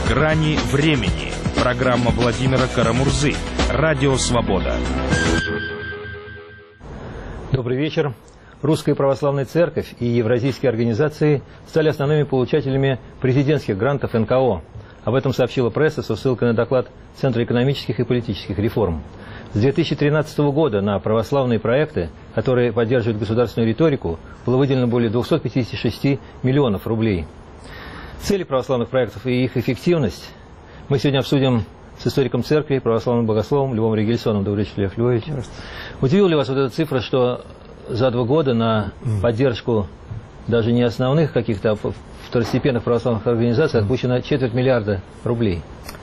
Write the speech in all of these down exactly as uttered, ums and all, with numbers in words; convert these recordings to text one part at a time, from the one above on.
Грани времени. Программа Владимира Карамурзы. Радио Свобода. Добрый вечер. Русская православная церковь и евразийские организации стали основными получателями президентских грантов эн ка о. Об этом сообщила пресса со ссылкой на доклад Центра экономических и политических реформ. С две тысячи тринадцатого года на православные проекты, которые поддерживают государственную риторику, было выделено более двухсот пятидесяти шести миллионов рублей. Цели православных проектов и их эффективность мы сегодня обсудим с историком церкви, православным богословом Львом Ригельсоном. Добрый вечер, Лев Львович. Удивила ли вас вот эта цифра, что за два года на поддержку даже не основных каких-то, а второстепенных православных организаций отпущено четверть миллиарда рублей?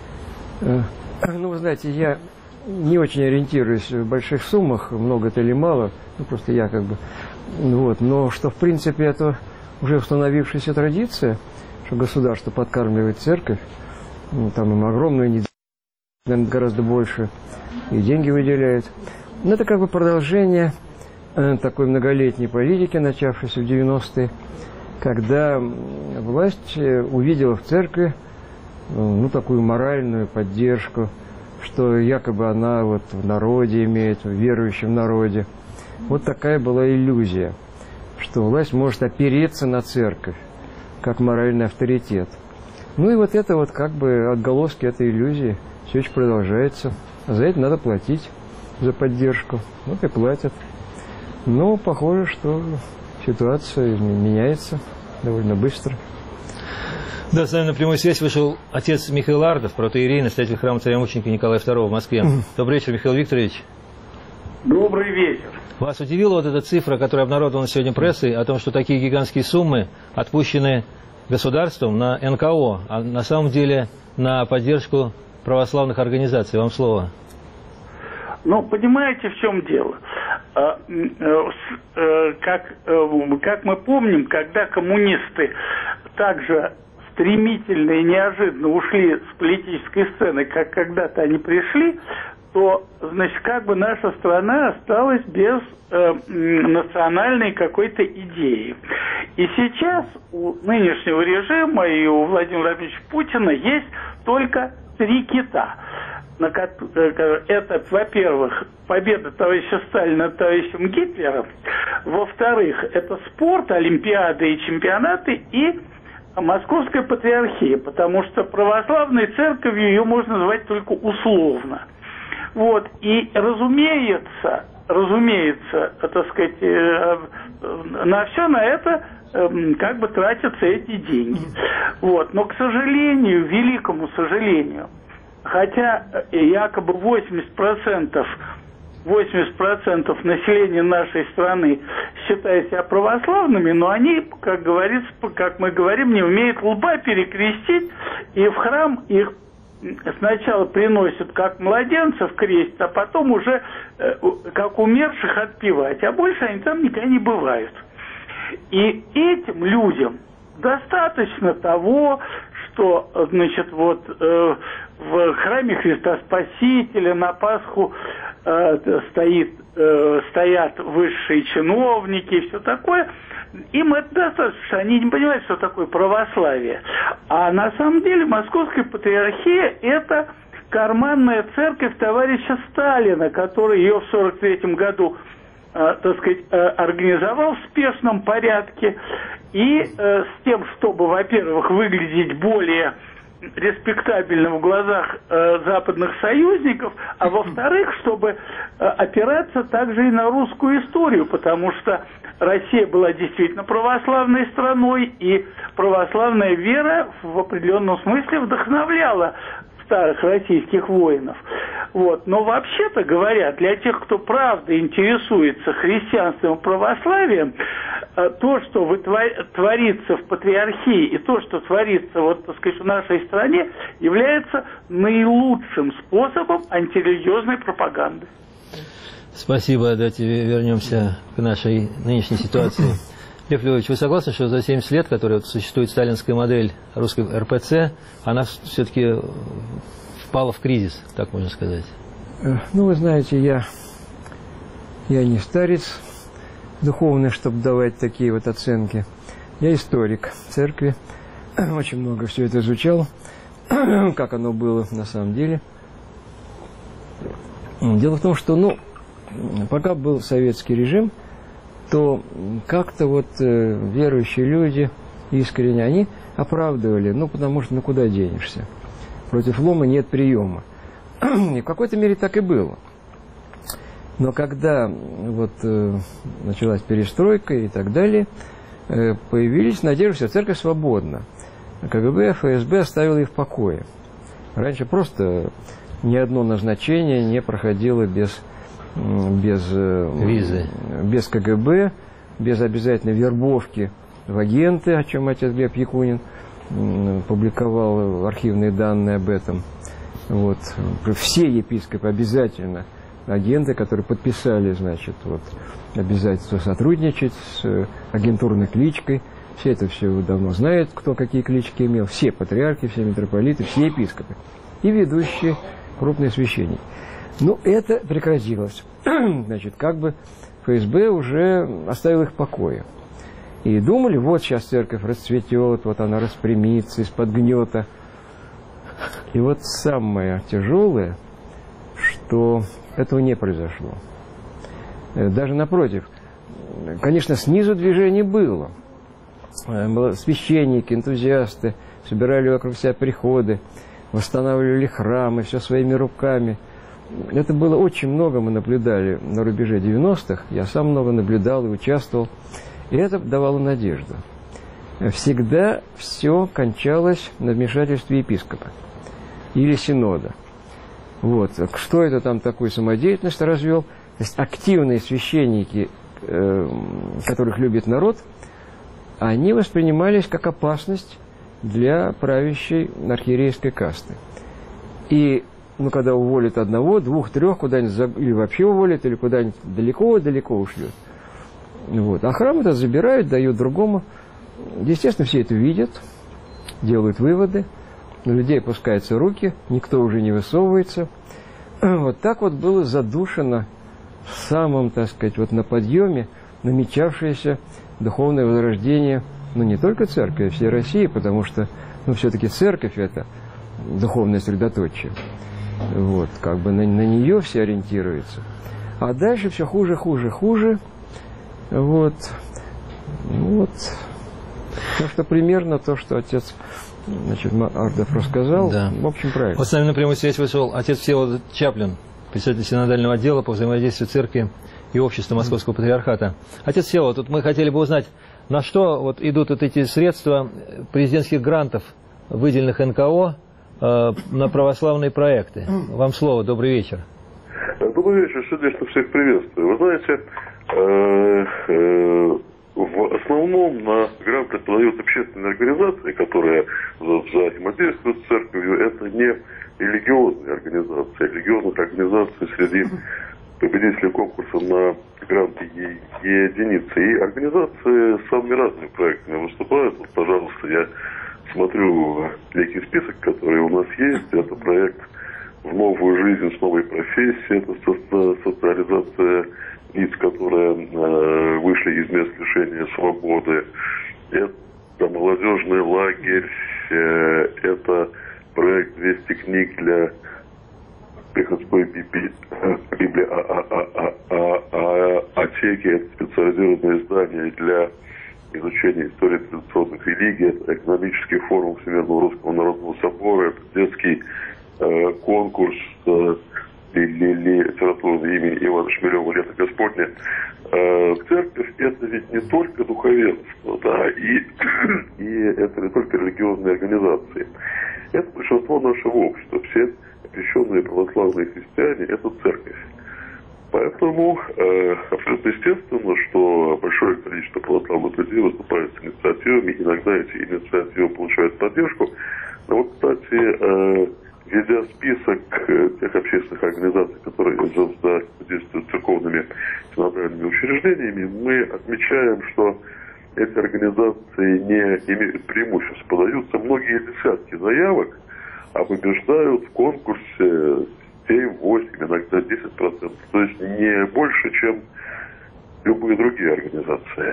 Ну, вы знаете, я не очень ориентируюсь в больших суммах, много это или мало, ну, просто я как бы, вот, но что, в принципе, это уже установившаяся традиция, что государство подкармливает церковь, ну, там им огромную, наверное, гораздо больше, и деньги выделяет. Но это как бы продолжение э, такой многолетней политики, начавшейся в девяностые, когда власть увидела в церкви ну, такую моральную поддержку, что якобы она вот в народе имеет, в верующем народе. Вот такая была иллюзия, что власть может опереться на церковь, как моральный авторитет. Ну и вот это вот как бы отголоски этой иллюзии все еще продолжается. А за это надо платить, за поддержку. Вот и платят. Но похоже, что ситуация меняется довольно быстро. Да, с нами на прямую связь вышел отец Михаил Ардов, протоиерей, настоятель храма царя-мученика Николая второго в Москве. Добрый вечер, Михаил Викторович. Добрый вечер. Вас удивила вот эта цифра, которая обнародована сегодня прессой, о том, что такие гигантские суммы отпущены государством на эн ка о, а на самом деле на поддержку православных организаций? Вам слово. Ну, понимаете, в чем дело? Как, как мы помним, когда коммунисты также стремительно и неожиданно ушли с политической сцены, как когда-то они пришли, то, значит, как бы наша страна осталась без э, национальной какой-то идеи. И сейчас у нынешнего режима и у Владимира Владимировича Путина есть только три кита. Это, во-первых, победа товарища Сталина над товарищем Гитлером. Во-вторых, это спорт, олимпиады и чемпионаты, и Московская патриархия, потому что православной церковью ее можно назвать только условно. Вот, и разумеется, разумеется, так сказать, э, на все на это э, как бы тратятся эти деньги. Вот, но, к сожалению, великому сожалению, хотя якобы восемьдесят процентов, восемьдесят процентов населения нашей страны считают себя православными, но они, как говорится, как мы говорим, не умеют лба перекрестить, и в храм их сначала приносят как младенцев крестят, а потом уже э, как умерших отпевать, а больше они там никогда не бывают. И этим людям достаточно того, что, значит, вот э, в храме Христа Спасителя на Пасху э, стоит, э, стоят высшие чиновники и все такое. Им это достаточно, они не понимают, что такое православие. А на самом деле Московская патриархия – это карманная церковь товарища Сталина, который ее в сорок третьем году, э, так сказать, э, организовал в спешном порядке. И э, с тем, чтобы, во-первых, выглядеть более респектабельно в глазах э, западных союзников, а во-вторых, чтобы э, опираться также и на русскую историю, потому что Россия была действительно православной страной, и православная вера в определенном смысле вдохновляла старых российских воинов. Вот. Но вообще-то говоря, для тех, кто правда интересуется христианством и православием, то, что творится в патриархии, и то, что творится, вот, так сказать, в нашей стране, является наилучшим способом антирелигиозной пропаганды. Спасибо. Давайте вернемся к нашей нынешней ситуации. Лев Львович, вы согласны, что за семьдесят лет, которая вот существует сталинская модель русской эр пэ цэ, она все-таки впала в кризис, так можно сказать? Ну, вы знаете, я, я не старец духовный, чтобы давать такие вот оценки. Я историк церкви, очень много все это изучал. как оно было на самом деле. Дело в том, что, ну, пока был советский режим, то как-то вот э, верующие люди искренне, они оправдывали, ну, потому что, ну, куда денешься? Против лома нет приема. И в какой-то мере так и было. Но когда вот э, началась перестройка и так далее, э, появились надежды, что церковь свободна. КГБ, ФСБ оставила их в покое. Раньше просто ни одно назначение не проходило без, без визы, без КГБ, без обязательной вербовки в агенты, о чем отец Глеб Якунин публиковал архивные данные об этом. Вот. Все епископы обязательно агенты, которые подписали, значит, вот, обязательство сотрудничать с агентурной кличкой. Все это все давно знают, кто какие клички имел. Все патриархи, все митрополиты, все епископы. И ведущие крупные священники. Ну, это прекратилось. Значит, как бы ФСБ уже оставил их в покое. И думали, вот сейчас церковь расцветет, вот она распрямится из-под гнета. И вот самое тяжелое, что этого не произошло. Даже напротив. Конечно, снизу движение было. Священники, энтузиасты собирали вокруг себя приходы, восстанавливали храмы, все своими руками. Это было очень много, мы наблюдали на рубеже девяностых. Я сам много наблюдал и участвовал. И это давало надежду. Всегда все кончалось на вмешательстве епископа или синода. Вот. Что это там такую самодеятельность развел? То есть активные священники, э, которых любит народ, они воспринимались как опасность для правящей архиерейской касты. И ну, когда уволят одного, двух, трех, куда-нибудь, или вообще уволят, или куда-нибудь далеко-далеко ушлют. Вот. А храм это забирают, дают другому. Естественно, все это видят, делают выводы. У людей опускаются руки, никто уже не высовывается. Вот так вот было задушено в самом, так сказать, вот на подъеме намечавшееся духовное возрождение, ну, не только церкви, а всей России, потому что, ну, все-таки церковь – это духовное средоточие. Вот, как бы на, на нее все ориентируются. А дальше все хуже, хуже, хуже. Вот. Ну, вот. Так что примерно то, что отец, значит, Ардов рассказал, да. В общем, правильно. Вот с нами на прямую связь вышел отец Всеволод Чаплин, председатель синодального отдела по взаимодействию церкви и общества Московского патриархата. Отец Всеволод, тут мы хотели бы узнать, на что вот идут вот эти средства президентских грантов, выделенных эн ка о, э, на православные проекты. Вам слово, добрый вечер. Добрый вечер, сердечно всех приветствую. Вы знаете, э, э, в основном на гранты подают общественные организации, которые взаимодействуют с церковью. Это не религиозные организации. Религиозных организаций среди победителей конкурса на гранты единицы. И организации с самыми разными проектами выступают. Вот, пожалуйста, я смотрю некий список, который у нас есть. Это проект «В новую жизнь с новой профессией». Это со социализация лиц, которые э, вышли из мест лишения свободы. Это молодежный лагерь. Э, это проект двести книг для приходской библиотеки. Это специализированное издание для изучения истории традиционных религий. Это экономический форум Всемирного Русского Народного Собора. Это детский э, конкурс э, литературное имя Ивана Шмелева «Лето Господне». Э, церковь – это ведь не только духовенство, да, и, и это не только религиозные организации. Это большинство нашего общества. Все крещенные православные христиане – это церковь. Поэтому э, абсолютно естественно, что большое количество православных людей выступает с инициативами. Иногда эти инициативы получают поддержку. Но вот, кстати, э, ведя список тех общественных организаций, которые взаимодействуют с церковными синодальными учреждениями, мы отмечаем, что эти организации не имеют преимуществ. Подаются многие десятки заявок, а побеждают в конкурсе семь-восемь, иногда десять процентов. То есть не больше, чем любые другие организации.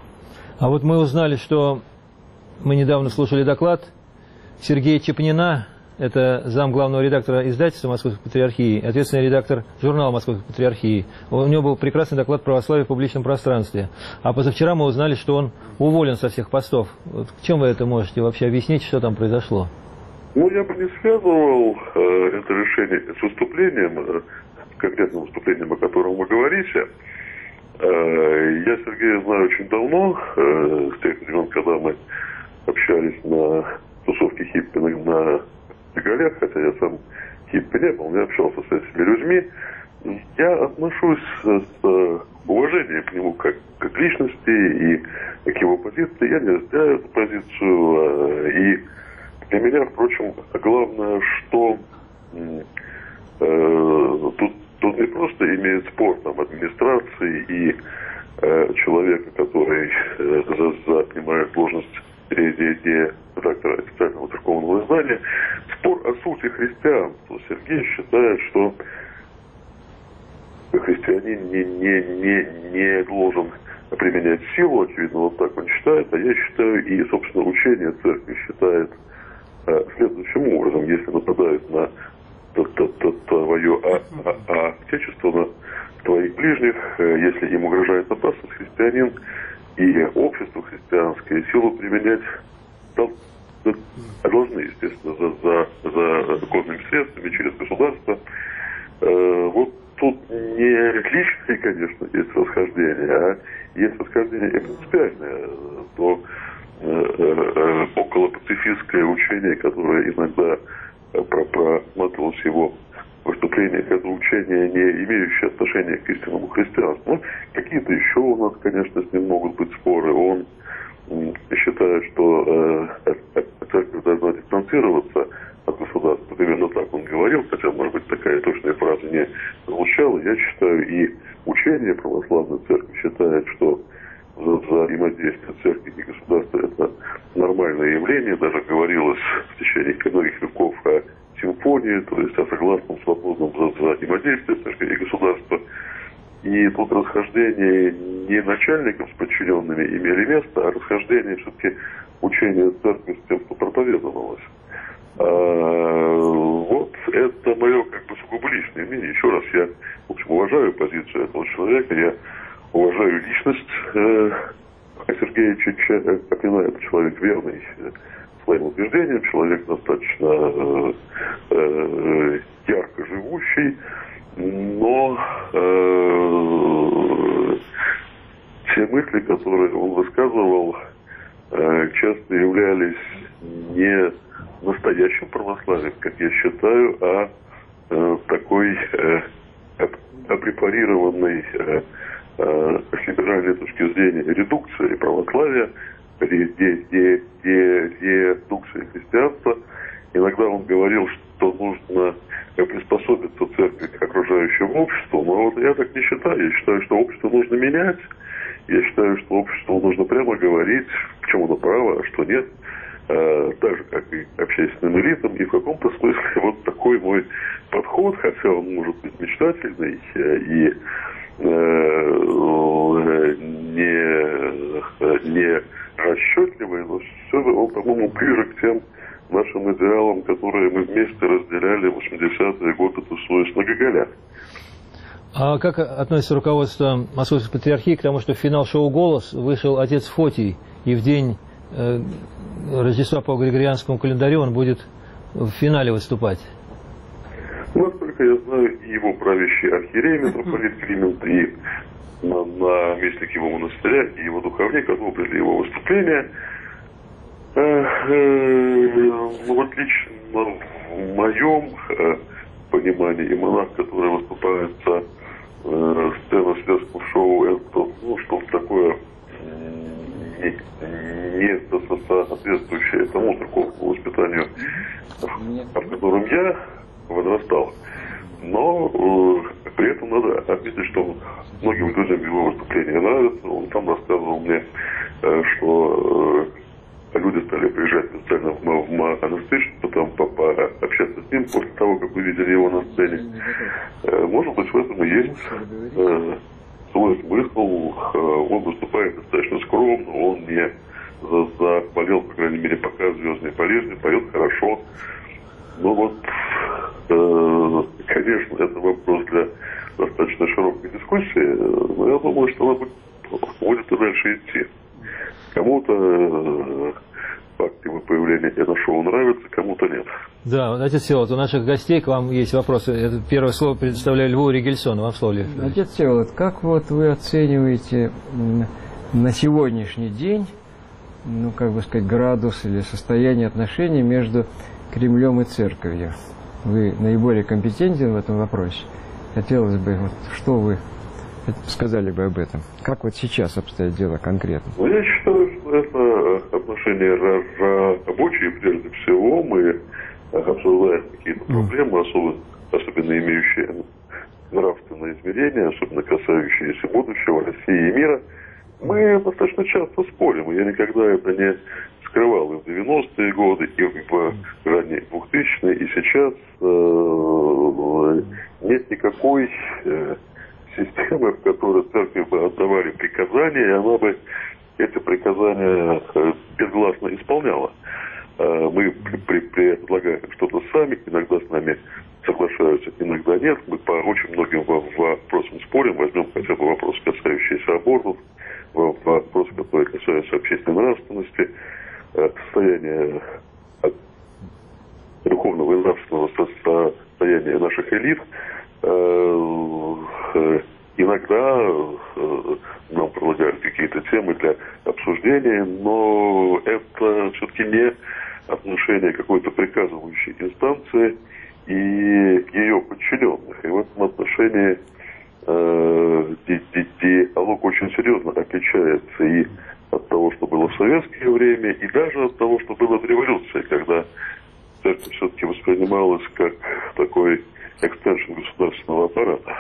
А вот мы узнали, что мы недавно слушали доклад Сергея Чепнина, это зам главного редактора издательства Московской Патриархии, ответственный редактор журнала Московской Патриархии. У него был прекрасный доклад «Православие в публичном пространстве». А позавчера мы узнали, что он уволен со всех постов. Вот в чем вы это можете вообще объяснить, что там произошло? Ну, я бы не связывал э, это решение с выступлением, э, конкретным выступлением, о котором вы говорите. Э, я Сергея знаю очень давно, э, с тех времен, когда мы общались на тусовке хиппи на Гоголях, хотя я сам хиппи не был, я общался с этими людьми. Я отношусь с уважением к нему как, как к личности и к его позиции. Я не разделяю эту позицию. И для меня, впрочем, главное, что э, тут, тут не просто имеет спор там, администрации и э, человека, который э, занимает должность редактора официального церковного издания, спор о сути христианства. Сергей считает, что христианин не, не, не, не должен применять силу, очевидно, вот так он считает, а я считаю, и, собственно, учение церкви считает э, следующим образом: если нападают на твое отечество, на твоих ближних, э, если им угрожает опасность, христианин и общество христианское силу применять должны, естественно, за, за, за законными средствами, через государство. Э, вот тут не личные, конечно, есть расхождения, а есть расхождение принципиальное, то э, э, около пацифистское учение, которое иногда просматривалось его выступлениях, это учение, не имеющее отношения к истинному христианству. Ну, какие-то еще у нас, конечно, с ним могут быть споры. Он считает, что э, церковь должна дистанцироваться от государства. Примерно так он говорил, хотя, может быть, такая точная фраза не звучала. Я считаю, и учение православной церкви считает, что взаимодействие церкви и государства – это нормальное явление. Даже говорилось в течение многих веков о симфонии, то есть о согласном свободном взаимодействии церкви и государства. И тут расхождение не начальников с подчиненными имели место, а расхождение все-таки учения церкви с тем, что проповедовалось. А, вот это мое как бы сугубо личное мнение. Еще раз, я, в общем, уважаю позицию этого человека, я уважаю личность э, Сергея Чича, как иная, это человек верный э, своим убеждениям, человек достаточно э, э, ярко живущий, но э, те мысли, которые он высказывал, э, часто являлись не настоящим православием, как я считаю, а э, такой э, опрепарированной э, э, с либеральной точки зрения редукции православия, редукции христианства. Иногда он говорил, что нужно приспособиться церкви к окружающему обществу, но вот я так не считаю. Я считаю, что общество нужно менять. Я считаю, что обществу нужно прямо говорить, к чему оно право, а что нет. Э, так же, как и общественным элитам. И в каком-то смысле вот такой мой подход, хотя он может быть мечтательный э, и э, не, не расчетливый, но все он, по-моему, ближе к тем нашим идеалам, которые мы вместе разделяли в восьмидесятые годы, тусуясь на Гоголях. А как относится руководство Московской Патриархии к тому, что в финал шоу «Голос» вышел отец Фотий, и в день э, Рождества по Григорианскому календарю он будет в финале выступать? Насколько я знаю, и его правящий архиерей митрополит Климент, и наместник его монастыря, и его духовник одобрили его выступление. Э, э, ну, вот лично в моем э, понимании, и монах, который выступает за э, сцену светского шоу, это ну, что-то такое не, не соответствующее тому церковному воспитанию, в котором я возрастал. Но э, при этом надо отметить, что многим людям его выступление нравится. Он там рассказывал мне, э, что э, люди стали приезжать специально в, в монастырь, чтобы там пообщаться с ним после того, как увидели его на сцене. Э, может быть, в этом и есть э, свой смысл. Э, он выступает достаточно скромно, он не заболел, по крайней мере, пока звездной болезнью, поет хорошо. Ну вот, э, конечно, это вопрос для достаточно широкой дискуссии, но я думаю, что она будет, будет и дальше идти. Кому-то э, факт его появления это шоу нравится, кому-то нет. Да, отец Всеволод, у наших гостей к вам есть вопросы. Это первое слово предоставляю Льву Ригельсону. Вам слово, Лев. Отец Всеволод, как вот вы оцениваете на сегодняшний день, ну, как бы сказать, градус или состояние отношений между Кремлем и Церковью? Вы наиболее компетентен в этом вопросе. Хотелось бы, вот, что вы сказали бы об этом? Как вот сейчас обстоит дело конкретно? Ну, я считаю, что это отношения рабочие, прежде всего. Мы обсуждаем какие-то проблемы, особенно, особенно имеющие нравственное измерение, особенно касающиеся будущего России и мира. Мы достаточно часто спорим, и я никогда это не скрывал и в девяностые годы, и в ранние двухтысячные, и сейчас э, нет никакой э, системы, в которой церковь бы отдавали приказания, и она бы эти приказания э, безгласно исполняла. Э, мы при, при, предлагаем что-то сами, иногда с нами соглашаются, иногда нет. Мы по очень многим вопросам спорим, возьмем хотя бы вопросы, касающиеся абортов, вопросы, которые касаются общественной нравственности, состояния духовного и нравственного состояния наших элит. Иногда нам предлагают какие-то темы для обсуждения, но это все-таки не отношение какой-то приказывающей инстанции и ее подчиненных. И в этом отношении диалог очень серьезно отличается и от того, что было в советское время, и даже от того, что было в революции, когда церковь все-таки воспринималась как такой экстеншн государственного аппарата.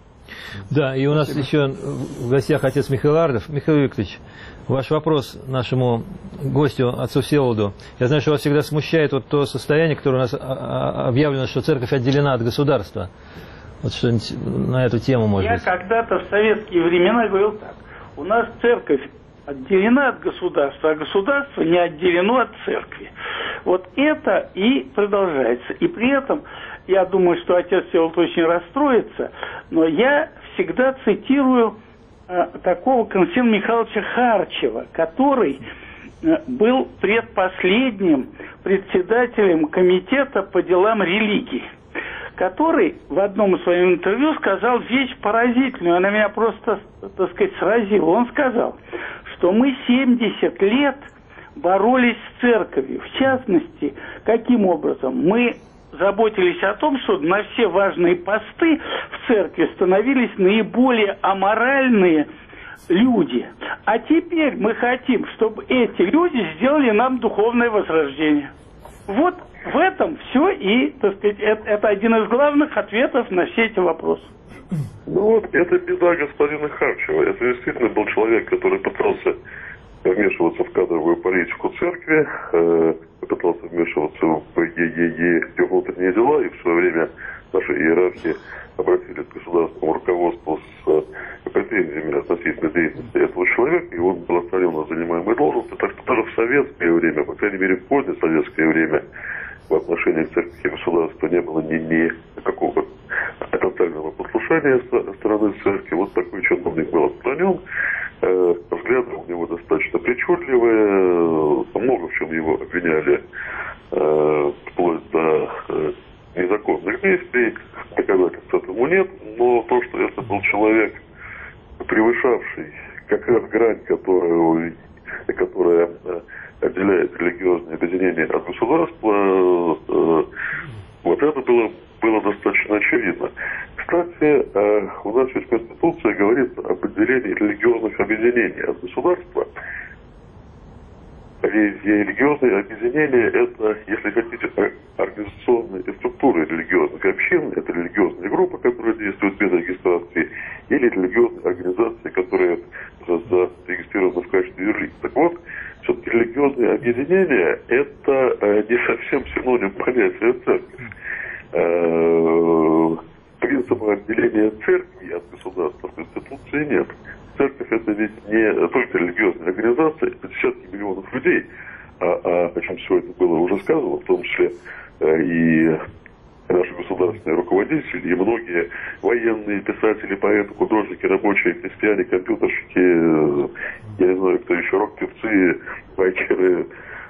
Да, и у нас Спасибо. Еще в гостях отец Михаил Ардов. Михаил Викторович, ваш вопрос нашему гостю, отцу Всеволоду. Я знаю, что вас всегда смущает вот то состояние, которое у нас объявлено, что церковь отделена от государства. Вот что-нибудь на эту тему, может Я быть. Я когда-то в советские времена говорил так. У нас церковь отделена от государства, а государство не отделено от церкви. Вот это и продолжается. И при этом, я думаю, что отец Всеволод очень расстроится, но я всегда цитирую э, такого Константина Михайловича Харчева, который э, был предпоследним председателем комитета по делам религии, который в одном из своих интервью сказал вещь поразительную, она меня просто, так сказать, сразила. Он сказал, что мы семьдесят лет боролись с церковью. В частности, каким образом? Мы заботились о том, что на все важные посты в церкви становились наиболее аморальные люди. А теперь мы хотим, чтобы эти люди сделали нам духовное возрождение. Вот в этом все, и, так сказать, это, это один из главных ответов на все эти вопросы. Ну вот, это беда господина Харчева. Это действительно был человек, который пытался вмешиваться в кадровую политику церкви, э, пытался вмешиваться в ее внутренние дела, и в свое время наши иерархи обратились к государственному руководству с э, претензиями относительно деятельности этого человека, и он был отстранен от занимаемой должности. Так что даже в советское время, по крайней мере в позднее советское время, в отношении церкви и государства не было ни, ни какого тотального послушания со стороны церкви. Вот такой чиновник был отстранен. Э, взгляды у него достаточно причудливые. Много в чем его обвиняли, э, вплоть до э, незаконных действий. Доказательств этому нет. Но то, что это был человек, превышавший как раз грань, которую, которая э, отделяет религиозные объединения от государства, э, вот это было, было достаточно очевидно. Кстати, э, у нас ведь Конституция говорит об отделении религиозных объединений от государства. Религиозные объединения – это, если хотите, организационные структуры религиозных общин, это религиозные группы, которые действуют без регистрации, или религиозные организации, которые зарегистрированы в качестве юрлиц. Так вот, все-таки религиозные объединения – это э, не совсем синоним понятия церковь. Э, принципа отделения церкви от государства в Конституции нет. Церковь – это ведь не только религиозная организация, это десятки миллионов людей, а, а, о чем все это было уже сказано, в том числе и наши государственные руководители, и многие военные, писатели, поэты, художники, рабочие, крестьяне, компьютерщики, я не знаю, кто еще, рок-певцы, байкеры,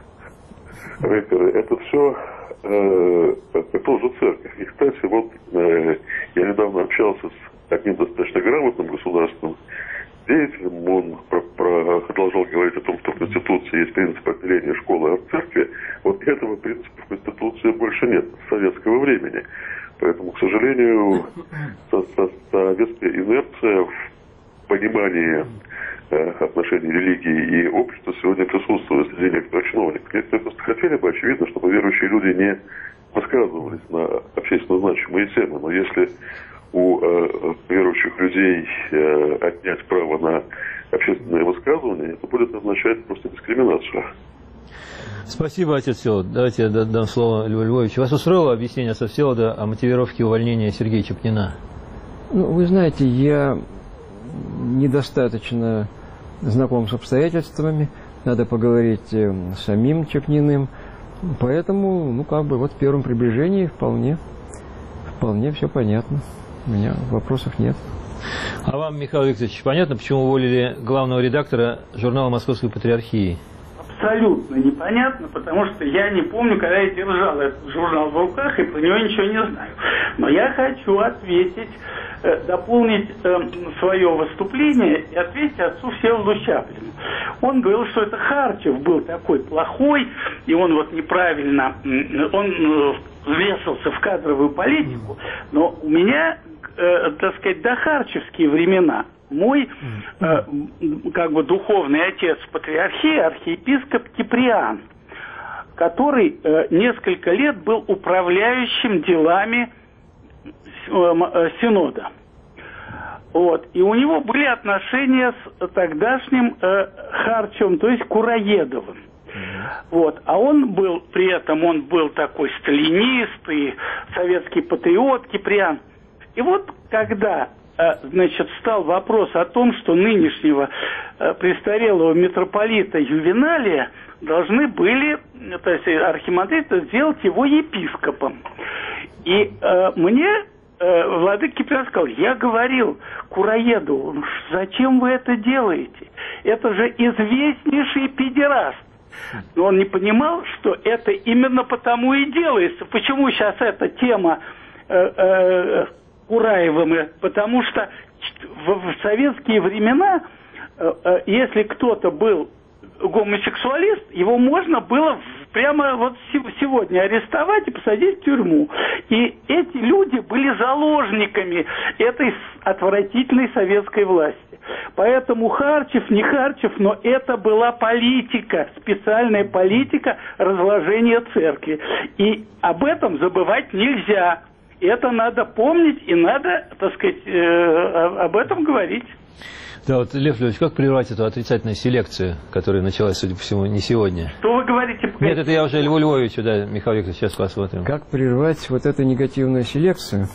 рэперы, это все э, это тоже церковь. И, кстати, вот э, я недавно общался с одним достаточно грамотным государственным деятелем, он про, про, продолжал говорить о том, что в Конституции есть принцип отделения школы от церкви. Вот этого принципа в Конституции больше нет с советского времени. Поэтому, к сожалению, со, со, советская инерция в понимании э, отношений религии и общества сегодня присутствует среди некоторых чиновников. Если просто хотели бы, очевидно, чтобы верующие люди не высказывались на общественно значимые темы. Но если у э, верующих людей э, отнять право на общественное высказывание, это будет означать просто дискриминацию. Спасибо, отец Всеволод. Давайте я дам слово Льву Львовичу. Вас устроило объяснение отца Всеволода о мотивировке увольнения Сергея Чепнина? Ну, вы знаете, я недостаточно знаком с обстоятельствами. Надо поговорить с самим Чепниным. Поэтому, ну, как бы, вот в первом приближении вполне, вполне все понятно. У меня вопросов нет. А вам, Михаил Викторович, понятно, почему уволили главного редактора журнала «Московской патриархии»? Абсолютно непонятно, потому что я не помню, когда я держал этот журнал в руках, и про него ничего не знаю. Но я хочу ответить, э, дополнить э, свое выступление и ответить отцу Всеволоду Чаплину. Он говорил, что это Харчев был такой плохой, и он вот неправильно, он э, ввесился в кадровую политику, но у меня, э, так сказать, дохарчевские времена. Мой, э, как бы, духовный отец в патриархии, архиепископ Киприан, который э, несколько лет был управляющим делами э, синода. Вот. И у него были отношения с тогдашним э, Харчевым, то есть Кураедовым. Вот. А он был, при этом он был такой сталинист и советский патриот Киприан. И вот когда... значит, встал вопрос о том, что нынешнего э, престарелого митрополита Ювеналия должны были, то есть архимандрита, сделать его епископом. И э, мне э, владыка Киприан сказал, я говорил Кураеду, зачем вы это делаете? Это же известнейший педераст. Но он не понимал, что это именно потому и делается. Почему сейчас эта тема... Э, э, Кураевым, потому что в советские времена, если кто-то был гомосексуалист, его можно было прямо вот сегодня арестовать и посадить в тюрьму. И эти люди были заложниками этой отвратительной советской власти. Поэтому Харчев, не Харчев, но это была политика, специальная политика разложения церкви. И об этом забывать нельзя. Это надо помнить и надо, так сказать, э, об этом говорить. Да, вот, Лев Львович, как прервать эту отрицательную селекцию, которая началась, судя по всему, не сегодня? Что вы говорите? Нет, это я уже Льву Львовичу, да, Михаил Викторович, сейчас посмотрим. Как прервать вот эту негативную селекцию?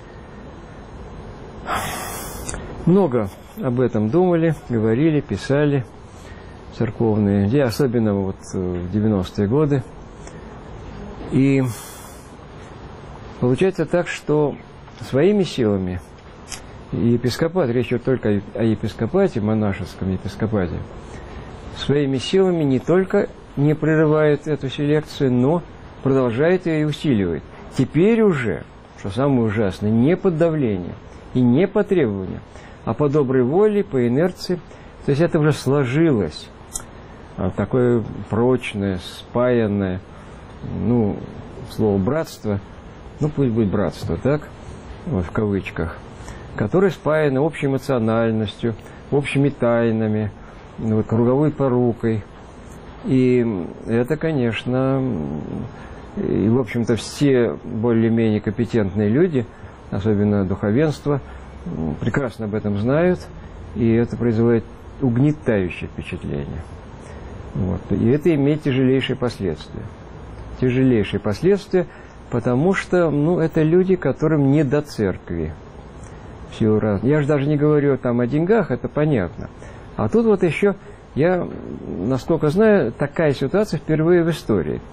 Много об этом думали, говорили, писали церковные, где особенно вот в девяностые годы. И получается так, что своими силами епископат, речь идет только о епископате, монашеском епископате, своими силами не только не прерывает эту селекцию, но продолжает ее и усиливает. Теперь уже, что самое ужасное, не под давлением и не по требованию, а по доброй воле, по инерции. То есть это уже сложилось, такое прочное, спаянное, ну, слово «братство», ну, пусть будет братство, так, вот, в кавычках, которое спаяно общей эмоциональностью, общими тайнами, вот, круговой порукой. И это, конечно, и, в общем-то, все более-менее компетентные люди, особенно духовенство, прекрасно об этом знают, и это производит угнетающее впечатление. Вот. И это имеет тяжелейшие последствия. Тяжелейшие последствия, потому что, ну, это люди, которым не до церкви. Все раз. Я же даже не говорю там о деньгах, это понятно. А тут вот еще, я, насколько знаю, такая ситуация впервые в истории.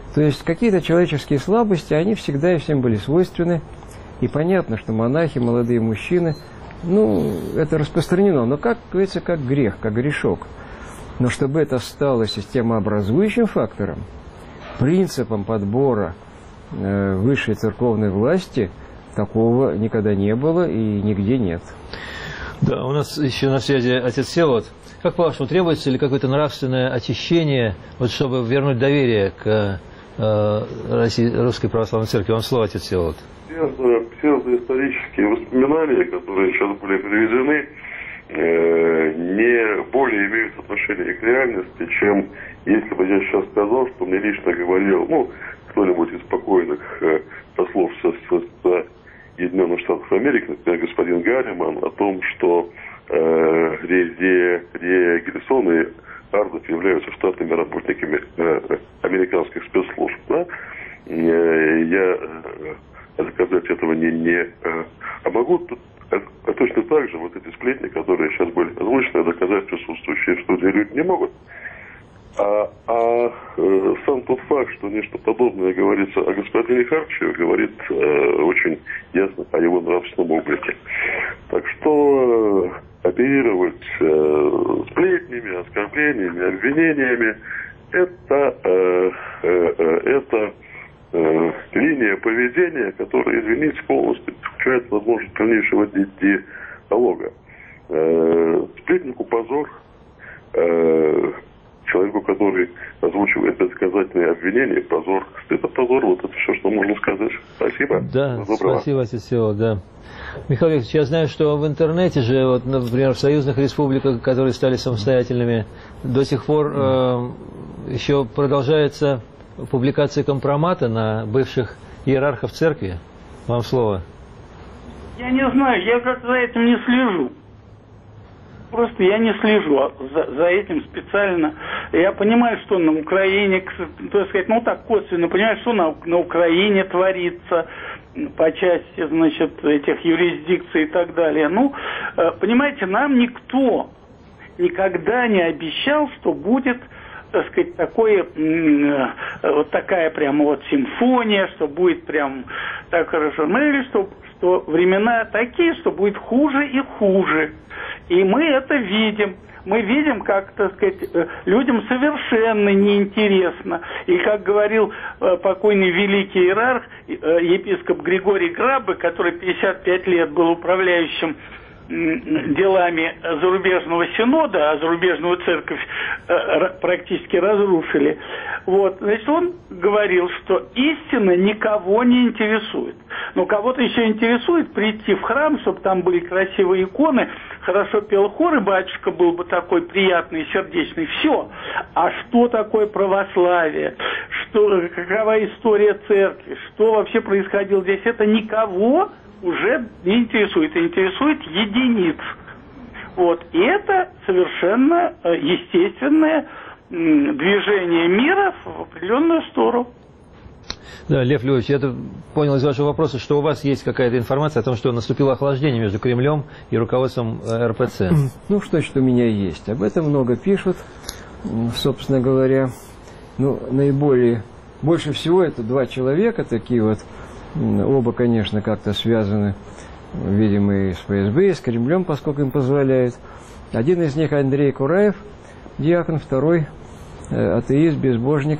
То есть какие-то человеческие слабости, они всегда и всем были свойственны. И понятно, что монахи, молодые мужчины, ну, это распространено, но, как говорится, как грех, как грешок. Но чтобы это стало системообразующим фактором, принципом подбора э, высшей церковной власти, такого никогда не было и нигде нет. Да, у нас еще на связи отец Всеволод. Как по-вашему, требуется ли какое-то нравственное очищение, вот, чтобы вернуть доверие к э, России, Русской Православной Церкви? Вам слово, отец Всеволод. Псевдоисторические воспоминания, которые сейчас были приведены, э, не более имеют отношение к реальности, чем если бы я сейчас сказал, что мне лично говорил, ну, кто-нибудь из покойных э, послов со, со, со Соединенных Штатов Америки, например, господин Гарриман, о том, что э, Ре, Ре Гильсон и Ардов являются штатными работниками э, американских спецслужб. Да? Э, я э, доказать этого не... не э, а могу тут, э, а точно так же вот эти сплетни, которые сейчас были озвучены, доказать присутствующие в студии люди не могут. А, а э, сам тот факт, что нечто подобное говорится о господине Харчеве, говорит э, очень ясно о его нравственном облике. Так что э, оперировать э, сплетнями, оскорблениями, обвинениями, это, э, э, э, это э, линия поведения, которая, извините, полностью исключает возможность дальнейшего диалога. Э, сплетнику позор. Э, Человеку, который озвучивает бездоказательные обвинения, позор. Это позор, вот это все, что можно сказать. Спасибо. Да, спасибо, отец Всеволод, да. Михаил Викторович, я знаю, что в интернете же, вот, например, в союзных республиках, которые стали самостоятельными, до сих пор э, еще продолжается публикация компромата на бывших иерархов церкви. Вам слово. Я не знаю, я как-то за этим не слежу. Просто я не слежу за, за этим специально. Я понимаю, что на Украине, то сказать, ну так косвенно, понимаю, что на, на Украине творится по части, значит, этих юрисдикций и так далее. Ну, понимаете, нам никто никогда не обещал, что будет, так сказать, такое, вот такая прямо вот симфония, что будет прям так хорошо. Мы говорили, что, что времена такие, что будет хуже и хуже. И мы это видим. Мы видим, как, так сказать, людям совершенно неинтересно. И, как говорил покойный великий иерарх, епископ Григорий Граббе, который пятьдесят пять лет был управляющим делами зарубежного синода, а зарубежную церковь практически разрушили. Вот, значит, он говорил, что истина никого не интересует. Но кого-то еще интересует прийти в храм, чтобы там были красивые иконы, хорошо пел хор, и батюшка был бы такой приятный, сердечный. Все. А что такое православие? Что, какова история церкви? Что вообще происходило здесь? Это никого уже не интересует, интересует единиц. Вот. И это совершенно естественное движение мира в определенную сторону. Да, Лев Львович, я понял из вашего вопроса, что у вас есть какая-то информация о том, что наступило охлаждение между Кремлем и руководством эр пэ цэ. Ну, что значит у меня есть? Об этом много пишут, собственно говоря. Ну, наиболее, больше всего это два человека такие вот. Оба, конечно, как-то связаны, видимо, и с эф эс бэ, и с Кремлем, поскольку им позволяет. Один из них Андрей Кураев, диакон, второй атеист, безбожник,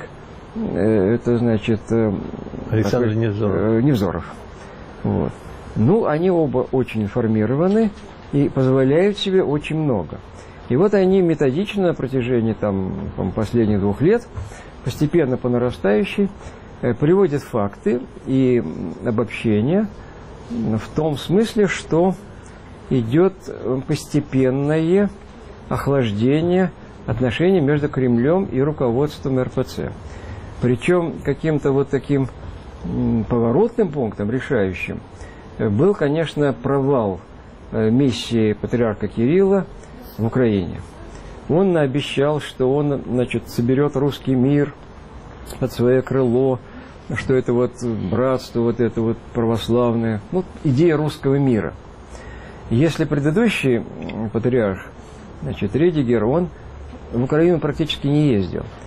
это, значит, Александр такой, Невзоров. Невзоров. Вот. Ну, они оба очень информированы и позволяют себе очень много. И вот они методично на протяжении там, последних двух лет, постепенно по нарастающей, приводят факты и обобщения в том смысле, что идет постепенное охлаждение отношений между Кремлем и руководством эр пэ цэ. Причем каким-то вот таким поворотным пунктом, решающим, был, конечно, провал миссии патриарха Кирилла в Украине. Он наобещал, что он, значит, соберет русский мир под свое крыло, что это вот братство, вот это вот православное, ну, идея русского мира. Если предыдущий патриарх, значит, Редигер, он в Украину практически не ездил.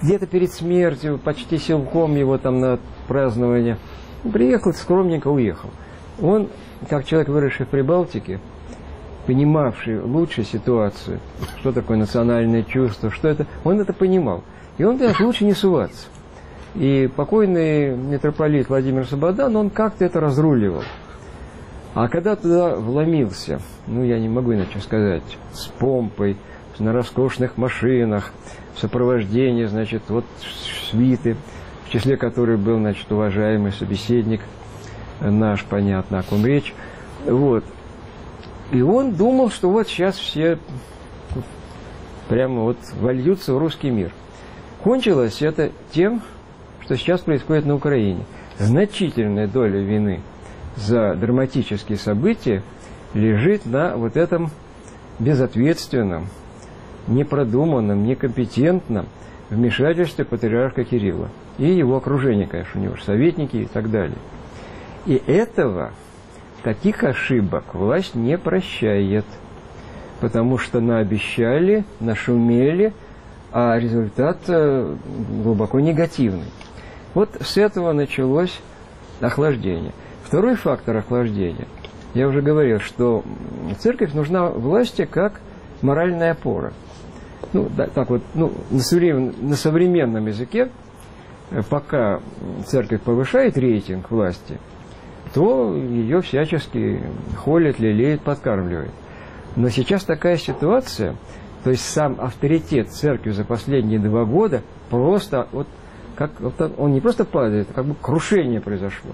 где-то перед смертью, почти силком его там на празднование. Приехал, скромненько уехал. Он, как человек, выросший в Прибалтике, понимавший лучше ситуацию, что такое национальное чувство, что это, он это понимал. И он говорит, лучше не суваться. И покойный митрополит Владимир Слободан, он как-то это разруливал. А когда туда вломился, ну, я не могу иначе сказать, с помпой, на роскошных машинах, в сопровождении, значит, вот свиты, в числе которых был, значит, уважаемый собеседник наш, понятно, о ком речь, вот. И он думал, что вот сейчас все прямо вот вольются в русский мир. Кончилось это тем, что сейчас происходит на Украине. Значительная доля вины за драматические события лежит на вот этом безответственном, непродуманном, некомпетентном вмешательстве патриарха Кирилла. И его окружение, конечно, у него же советники и так далее. И этого, таких ошибок власть не прощает. Потому что наобещали, нашумели, а результат глубоко негативный. Вот с этого началось охлаждение. Второй фактор охлаждения. Я уже говорил, что церковь нужна власти как моральная опора. Ну, да, так вот, ну, на, современ, на современном языке, пока церковь повышает рейтинг власти, то ее всячески холят, лелеют, подкармливают. Но сейчас такая ситуация, то есть сам авторитет церкви за последние два года просто, вот, как, вот он не просто падает, а как бы крушение произошло.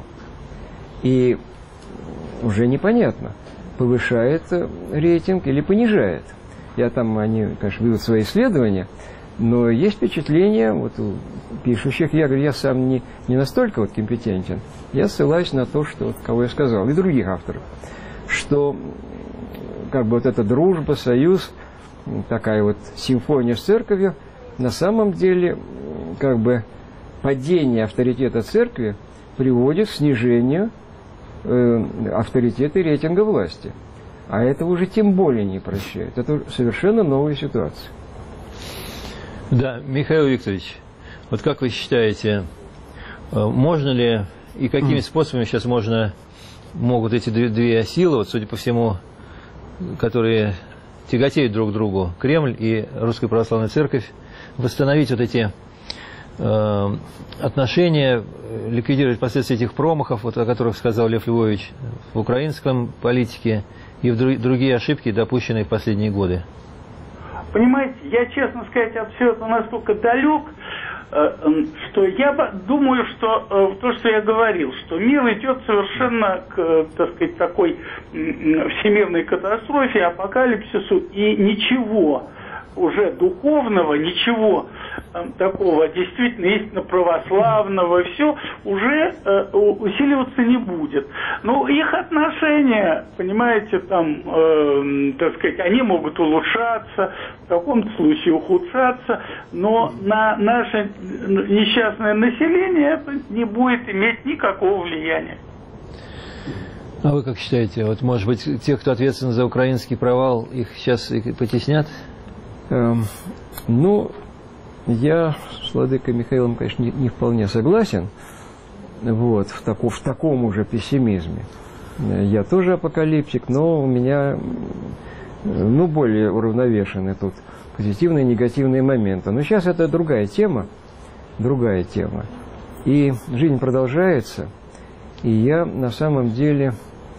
И уже непонятно, повышает рейтинг или понижает. Я там, они, конечно, ведут свои исследования, но есть впечатление, вот у пишущих, я говорю, я сам не, не настолько вот компетентен, я ссылаюсь на то, что, вот, кого я сказал, и других авторов, что как бы вот эта дружба, союз, такая вот симфония с церковью, на самом деле, как бы падение авторитета церкви приводит к снижению э, авторитета и рейтинга власти. А это уже тем более не прощает. Это совершенно новая ситуация. Да, Михаил Викторович, вот как вы считаете, можно ли и какими способами сейчас можно, могут эти две, две силы, вот судя по всему, которые тяготеют друг к другу, Кремль и Русская Православная Церковь, восстановить вот эти э, отношения, ликвидировать последствия этих промахов, вот, о которых сказал Лев Львович, в украинском политике и в друг, другие ошибки, допущенные в последние годы? Понимаете, я, честно сказать, от всего этого настолько далек, что я думаю, что то, что я говорил, что мир идет совершенно к, так сказать, такой всемирной катастрофе, апокалипсису, и ничего уже духовного, ничего такого действительно истинно православного, все уже э, усиливаться не будет. Ну, их отношения, понимаете, там, э, так сказать, они могут улучшаться, в каком-то случае ухудшаться, но на наше несчастное население это не будет иметь никакого влияния. А вы как считаете, вот, может быть, тех, кто ответственен за украинский провал, их сейчас потеснят? Эм, ну, я с владыкой Михаилом, конечно, не, не вполне согласен, вот, в, таку, в таком уже пессимизме. Я тоже апокалиптик, но у меня, ну, более уравновешены тут позитивные и негативные моменты. Но сейчас это другая тема, другая тема. И жизнь продолжается, и я на самом деле,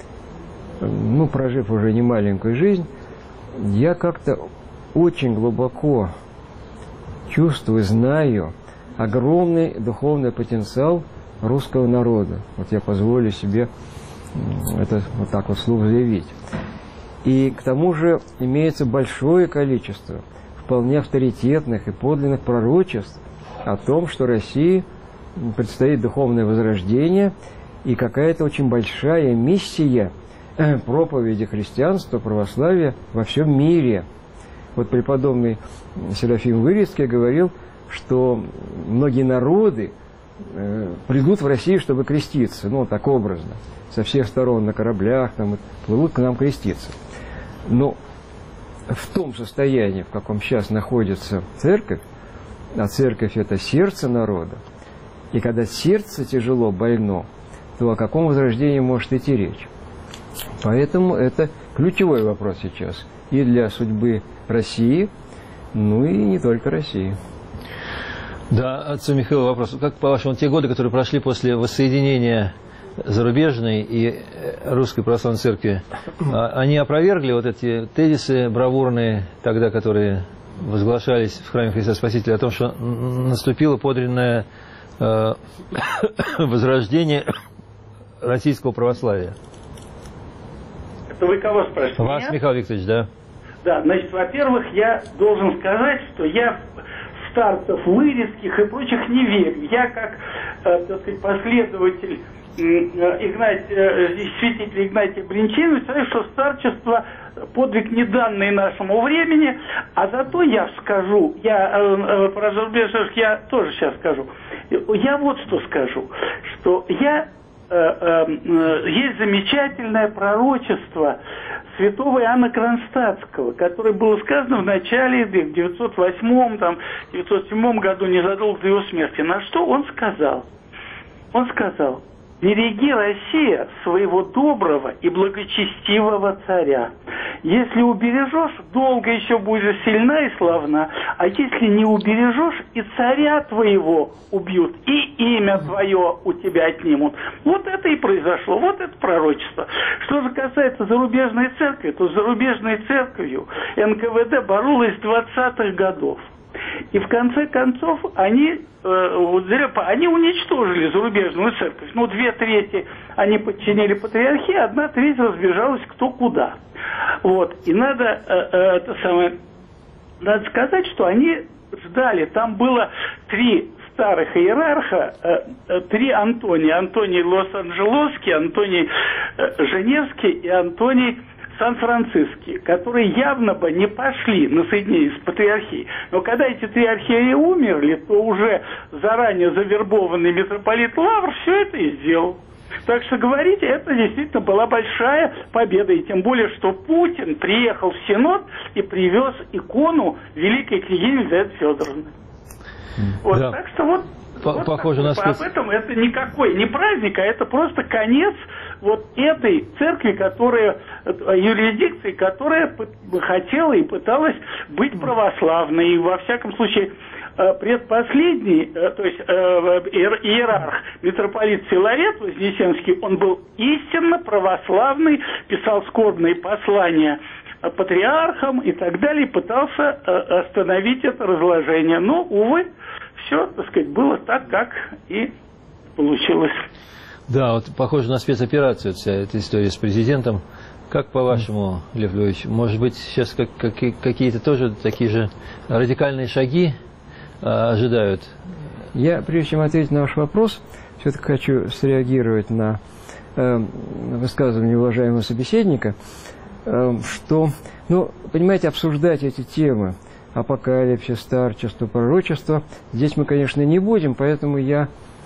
ну, прожив уже немаленькую жизнь, я как-то очень глубоко чувствую, знаю огромный духовный потенциал русского народа. Вот я позволю себе это вот так вот вслух заявить. И к тому же имеется большое количество вполне авторитетных и подлинных пророчеств о том, что России предстоит духовное возрождение и какая-то очень большая миссия проповеди христианства, православия во всем мире. Вот преподобный Серафим Вырицкий говорил, что многие народы э, придут в Россию, чтобы креститься, ну, так образно, со всех сторон на кораблях, там, плывут к нам креститься. Но в том состоянии, в каком сейчас находится церковь, А церковь – это сердце народа. И когда сердце тяжело больно, то о каком возрождении может идти речь? Поэтому это ключевой вопрос сейчас и для судьбы России, ну и не только России. Да, отцу Михаилу вопрос. Как, по-вашему, те годы, которые прошли после воссоединения зарубежной и русской православной церкви, они опровергли вот эти тезисы бравурные тогда, которые возглашались в храме Христа Спасителя, о том, что наступило подлинное э, возрождение российского православия? Это вы кого спрашиваете? Вас, Меня? Михаил Викторович, да? Да, значит, во-первых, я должен сказать, что я старцев Вырицких и прочих не верю. Я как, э, так сказать, последователь э, Игнатия, э, святителя Игнатия Бринчанина считаю, что старчество подвиг не данный нашему времени, а зато я скажу, я э, э, про зарубежных я тоже сейчас скажу, я вот что скажу, что я э, э, э, есть замечательное пророчество святого Иоанна Кронштадтского, которое было сказано в начале, в девятьсот восьмом, там, девятьсот седьмом году, незадолго до его смерти. На что он сказал? Он сказал: «Береги, Россия, своего доброго и благочестивого царя. Если убережешь, долго еще будешь сильна и славна, а если не убережешь, и царя твоего убьют, и имя твое у тебя отнимут». Вот это и произошло, вот это пророчество. Что же касается зарубежной церкви, то с зарубежной церковью эн ка вэ дэ боролась с двадцатых годов. И в конце концов они, э, они уничтожили зарубежную церковь. Ну, две трети они подчинили патриархии, одна треть разбежалась кто куда. Вот. И надо, э, э, это самое, надо сказать, что они ждали. Там было три старых иерарха, э, э, три Антония. Антоний Лос-Анджелесский, Антоний э, Женевский и Антоний Сан-Франциский, которые явно бы не пошли на соединение с патриархией. Но когда эти три архиереи умерли, то уже заранее завербованный митрополит Лавр все это и сделал. Так что, говорите, это действительно была большая победа. И тем более, что Путин приехал в Синод и привез икону великой княгини Елизаветы Федоровны. Вот, да. Так что вот, вот похоже на спец... об этом это никакой не праздник, а это просто конец вот этой церкви, которая, юрисдикции, которая хотела и пыталась быть православной. И во всяком случае предпоследний, то есть иерарх, митрополит Филарет Вознесенский, он был истинно православный, писал скорбные послания патриархам и так далее, и пытался остановить это разложение. Но, увы, все, так сказать, было так, как и получилось. Да, вот похоже на спецоперацию вся эта история с президентом. Как по-вашему, Лев Львович, может быть, сейчас как, как, какие-то тоже такие же радикальные шаги а, ожидают? Я, прежде чем ответить на ваш вопрос, все-таки хочу среагировать на э, высказывание уважаемого собеседника, э, что, ну, понимаете, обсуждать эти темы, апокалипсис, старчество, пророчество, здесь мы, конечно, не будем, поэтому я,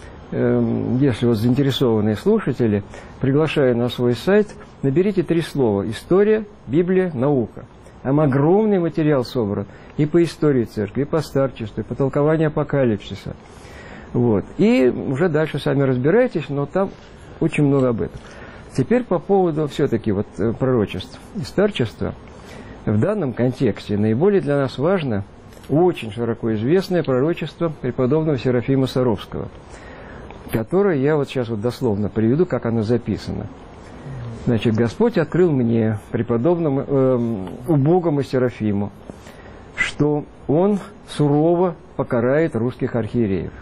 э, если вот заинтересованные слушатели, приглашаю на свой сайт, наберите три слова: история, Библия, наука. Там огромный материал собран и по истории церкви, и по старчеству, и по толкованию апокалипсиса. Вот. И уже дальше сами разбирайтесь, но там очень много об этом. Теперь по поводу все-таки вот пророчеств и старчества. В данном контексте наиболее для нас важно очень широко известное пророчество преподобного Серафима Саровского, которое я вот сейчас вот дословно приведу, как оно записано. Значит, Господь открыл мне, преподобному, э, убогому Серафиму, что Он сурово покарает русских архиереев.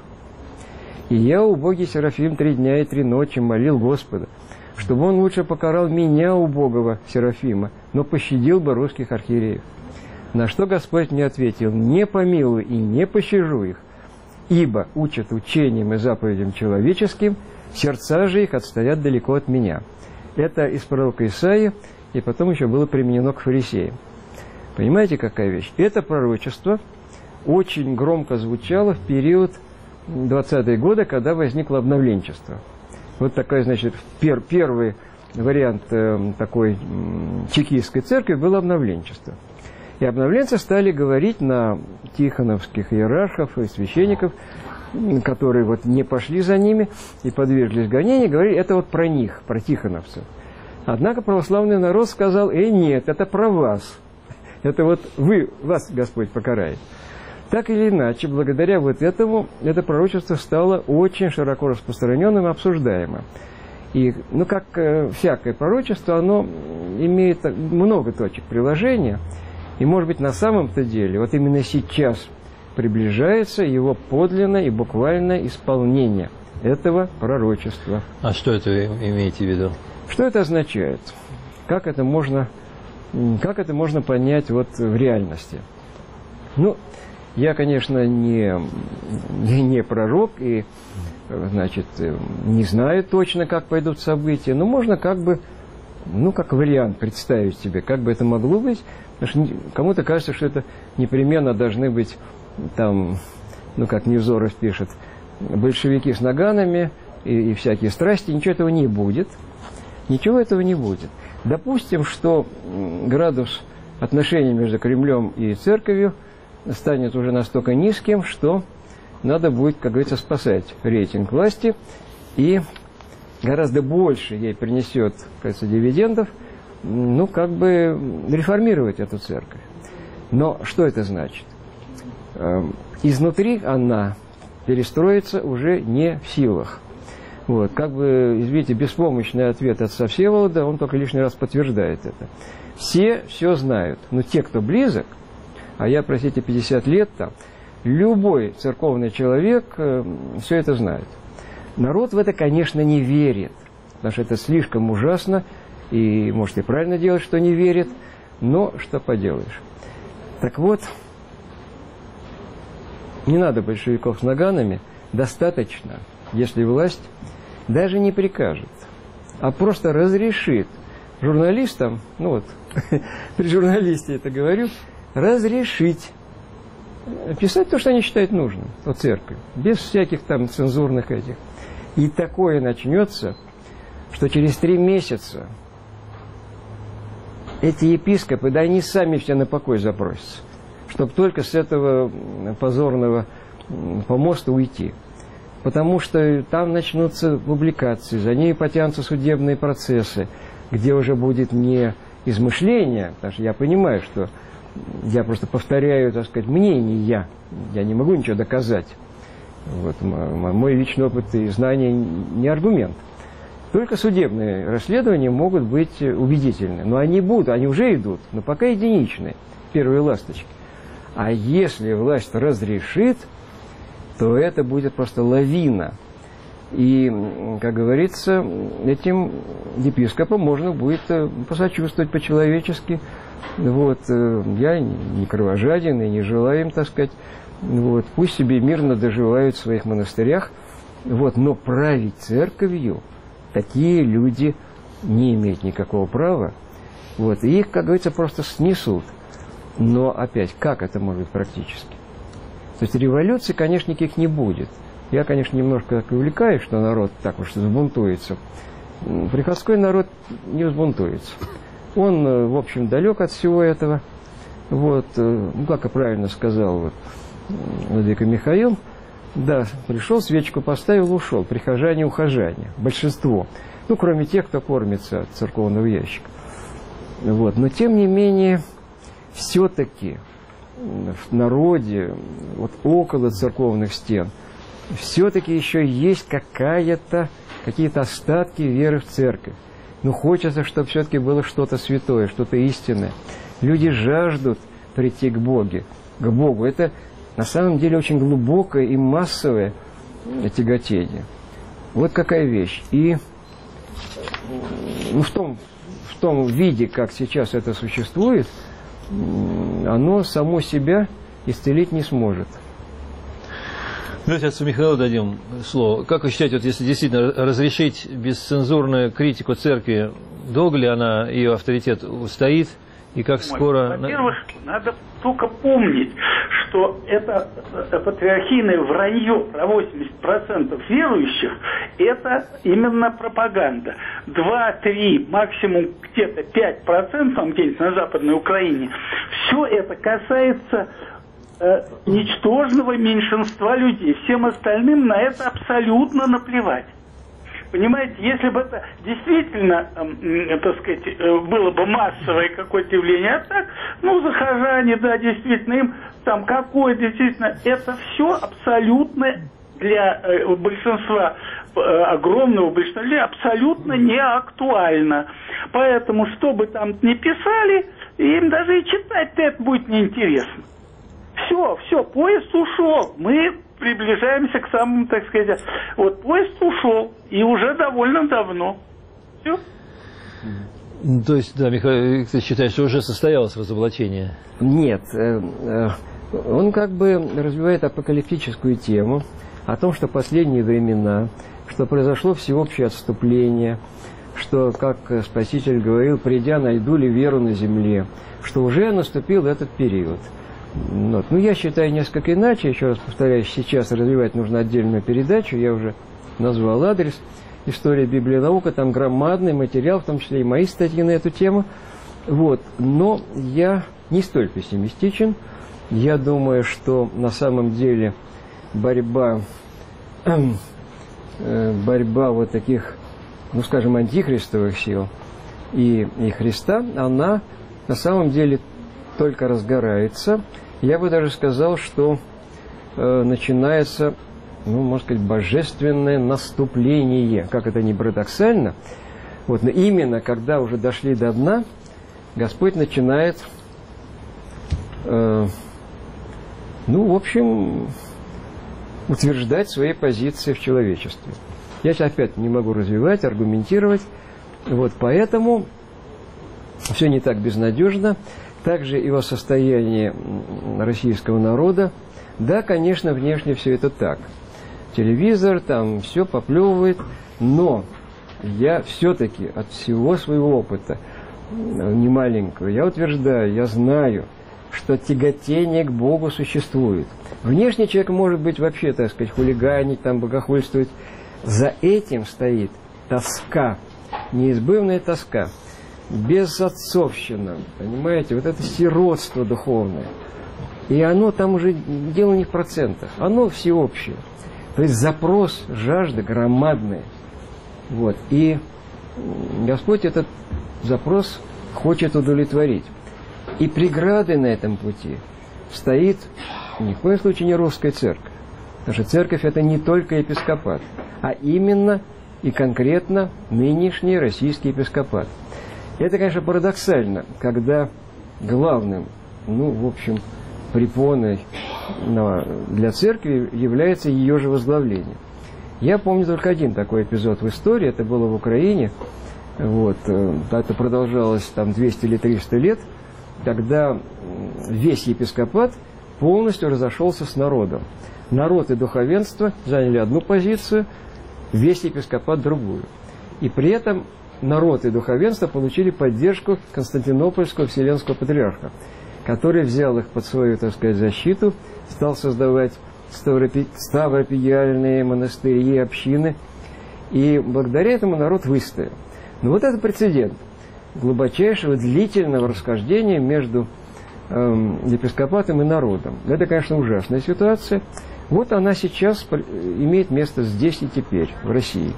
И я, убогий Серафим, три дня и три ночи молил Господа, чтобы Он лучше покарал меня, убогого Серафима, но пощадил бы русских архиереев. На что Господь мне ответил: не помилуй и не пощажу их, ибо учат учением и заповедям человеческим, сердца же их отстоят далеко от меня. Это из пророка Исаии, и потом еще было применено к фарисеям. Понимаете, какая вещь? Это пророчество очень громко звучало в период двадцатые годы, когда возникло обновленчество. Вот такой, значит, пер, первый вариант э, такой э, чекистской церкви было обновленчество. И обновленцы стали говорить на тихоновских иерархов и священников, которые вот не пошли за ними и подверглись гонению, говорили, это вот про них, про тихоновцев. Однако православный народ сказал, э, нет, это про вас. Это вот вы, вас Господь покарает. Так или иначе, благодаря вот этому, это пророчество стало очень широко распространенным и обсуждаемым. И, ну, как э, всякое пророчество, оно имеет много точек приложения. И, может быть, на самом-то деле, вот именно сейчас приближается его подлинное и буквальное исполнение этого пророчества. А что это вы имеете в виду? Что это означает? Как это можно, как это можно понять вот в реальности? Ну, я, конечно, не, не пророк и, значит, не знаю точно, как пойдут события, но можно как бы, ну, как вариант представить себе, как бы это могло быть. Потому что кому-то кажется, что это непременно должны быть там, ну, как Невзоров пишет, большевики с наганами и, и всякие страсти. Ничего этого не будет. Ничего этого не будет. Допустим, что градус отношений между Кремлем и церковью станет уже настолько низким, что надо будет, как говорится, спасать рейтинг власти, и гораздо больше ей принесет, кажется, дивидендов, ну, как бы реформировать эту церковь. Но что это значит? Изнутри она перестроиться уже не в силах. Вот, как бы, извините, беспомощный ответ отца Всеволода, он только лишний раз подтверждает это. Все все знают, но те, кто близок, а я, простите, пятьдесят лет там, любой церковный человек э, все это знает. Народ в это, конечно, не верит, потому что это слишком ужасно, и, может, и правильно делать, что не верит, но что поделаешь. Так вот, не надо большевиков с наганами, достаточно, если власть даже не прикажет, а просто разрешит журналистам, ну вот, при журналисте это говорю, разрешить писать то, что они считают нужным о церкви, без всяких там цензурных этих. И такое начнется, что через три месяца эти епископы, да они сами все на покой запросятся, чтобы только с этого позорного помоста уйти. Потому что там начнутся публикации, за ней потянутся судебные процессы, где уже будет не измышление, потому что я понимаю, что я просто повторяю, так сказать, мнение я, я не могу ничего доказать. Вот, мой личный опыт и знания не аргумент. Только судебные расследования могут быть убедительны. Но они будут, они уже идут, но пока единичные, первые ласточки. А если власть разрешит, то это будет просто лавина. И, как говорится, этим епископам можно будет посочувствовать по-человечески. Вот, я не кровожаден и не желаю им, так сказать, вот, пусть себе мирно доживают в своих монастырях. Вот, но править церковью такие люди не имеют никакого права. Вот, и их, как говорится, просто снесут. Но опять, как это может быть практически? То есть революции, конечно, никаких не будет. Я, конечно, немножко так увлекаюсь, что народ так уж взбунтуется. Приходской народ не взбунтуется. Он, в общем, далек от всего этого. Вот, ну, как и правильно сказал вот, владыка Михаил, да, пришел, свечку поставил, ушел. Прихожане, ухожане. Большинство. Ну, кроме тех, кто кормится от церковного ящика. Вот. Но, тем не менее, все-таки в народе, вот около церковных стен, все-таки еще есть какая-то, какие-то остатки веры в церковь. Ну, хочется, чтобы все-таки было что-то святое, что-то истинное. Люди жаждут прийти к Боге, к Богу. Это на самом деле очень глубокое и массовое тяготение. Вот какая вещь. И ну, в том, в том виде, как сейчас это существует, оно само себя исцелить не сможет. Давайте отцу Михаилу дадим слово. Как вы считаете, вот если действительно разрешить бесцензурную критику церкви, долго ли она, ее авторитет устоит, и как скоро... Во-первых, надо только помнить, что это патриархийное вранье про восемьдесят процентов верующих, это именно пропаганда. два-три, максимум где-то пять процентов, где-нибудь на Западной Украине, все это касается э, ничтожного меньшинства людей. Всем остальным на это абсолютно наплевать. Понимаете, если бы это действительно, э, так сказать, э, было бы массовое какое-то явление, а так, ну, захожане, да, действительно, им там какое, действительно, это все абсолютно для э, большинства, э, огромного большинства людей абсолютно не актуально. Поэтому, что бы там ни писали, им даже и читать-то это будет неинтересно. Все, все, поезд ушел. Мы приближаемся к самому, так сказать, вот поезд ушел, и уже довольно давно. Все. То есть, да, Михаил Викторович считает, что уже состоялось разоблачение? Нет. Он как бы развивает апокалиптическую тему о том, что в последние времена, что произошло всеобщее отступление, что, как Спаситель говорил, придя, найду ли веру на земле, что уже наступил этот период. Вот. Ну, я считаю несколько иначе, еще раз повторяю, сейчас развивать нужно отдельную передачу, я уже назвал адрес «История Библии и наука», там громадный материал, в том числе и мои статьи на эту тему. Вот. Но я не столь пессимистичен, я думаю, что на самом деле борьба, борьба вот таких, ну, скажем, антихристовых сил и, и Христа, она на самом деле только разгорается. Я бы даже сказал, что э, начинается, ну, можно сказать, божественное наступление. Как это ни парадоксально. Вот, но именно когда уже дошли до дна, Господь начинает, э, ну, в общем, утверждать свои позиции в человечестве. Я сейчас опять не могу развивать, аргументировать. Вот, поэтому все не так безнадежно. Также и о состоянии российского народа. Да, конечно, внешне все это так. Телевизор, там все поплевывает, но я все-таки от всего своего опыта, немаленького, я утверждаю, я знаю, что тяготение к Богу существует. Внешне человек может быть вообще, так сказать, хулиганить, там, богохульствовать. За этим стоит тоска, неизбывная тоска. Безотцовщина, понимаете, вот это сиротство духовное. И оно там уже, дело не в процентах, оно всеобщее. То есть запрос, жажда громадная. Вот. И Господь этот запрос хочет удовлетворить. И преградой на этом пути стоит ни в коем случае не русская церковь. Потому что церковь это не только епископат, а именно и конкретно нынешний российский епископат. Это, конечно, парадоксально, когда главным, ну, в общем, препоной для церкви является ее же возглавление. Я помню только один такой эпизод в истории, это было в Украине, вот, это продолжалось там двести или триста лет, когда весь епископат полностью разошелся с народом. Народ и духовенство заняли одну позицию, весь епископат другую. И при этом народ и духовенство получили поддержку Константинопольского Вселенского патриарха, который взял их под свою, так сказать, защиту, стал создавать ставропи... ставропигиальные монастыри и общины, и благодаря этому народ выстоял. Но вот это прецедент глубочайшего длительного расхождения между эм, епископатом и народом. Это, конечно, ужасная ситуация. Вот она сейчас имеет место здесь и теперь, в России.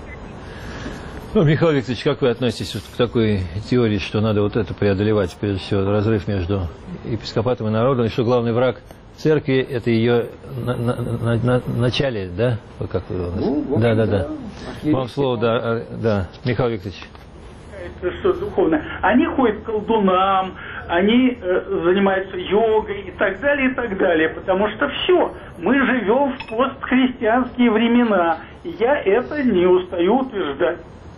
Ну, Михаил Викторович, как вы относитесь вот к такой теории, что надо вот это преодолевать, прежде всего, разрыв между епископатом и народом, и что главный враг церкви – это ее на, на, на, на, начале, да? Вот как вы ну, да, да, да. Вам слово, да, да. Михаил Викторович. Это что духовное. Они ходят к колдунам, они э, занимаются йогой и так далее, и так далее. Потому что все, мы живем в постхристианские времена. И я это не устаю утверждать.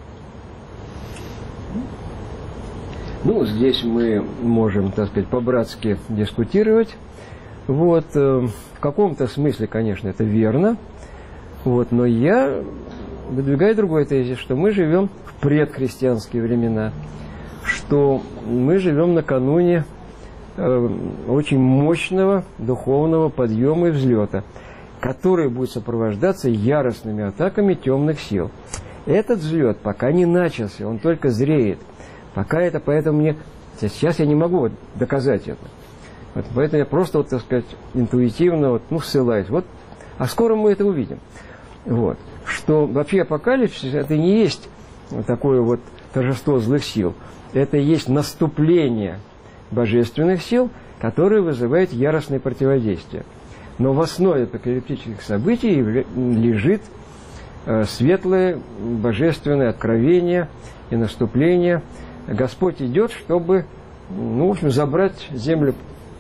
Ну, здесь мы можем, так сказать, по-братски дискутировать. Вот, э, в каком-то смысле, конечно, это верно. Вот, но я выдвигаю другой тезис, что мы живем в предхристианские времена, что мы живем накануне э, очень мощного духовного подъема и взлета, который будет сопровождаться яростными атаками темных сил. Этот взлет пока не начался, он только зреет. Пока это, поэтому мне... Сейчас я не могу доказать это. Вот, поэтому я просто, вот, так сказать, интуитивно вот, ну, ссылаюсь. Вот, а скоро мы это увидим. Вот. Что вообще апокалипсис это не есть вот такое вот торжество злых сил. Это и есть наступление божественных сил, которые вызывают яростное противодействие. Но в основе апокалиптических событий лежит э, светлое божественное откровение и наступление. Господь идет, чтобы, ну, в общем, забрать землю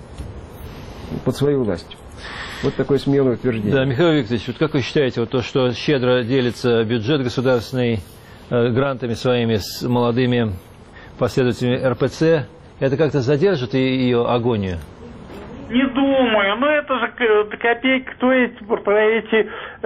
под свою власть. Вот такое смелое утверждение. Да, Михаил Викторович, вот как вы считаете, вот то, что щедро делится бюджет государственный э, грантами своими с молодыми последователями эр пэ цэ, это как-то задержит ее агонию? Не думаю, но это же копейка, кто эти, про эти, э,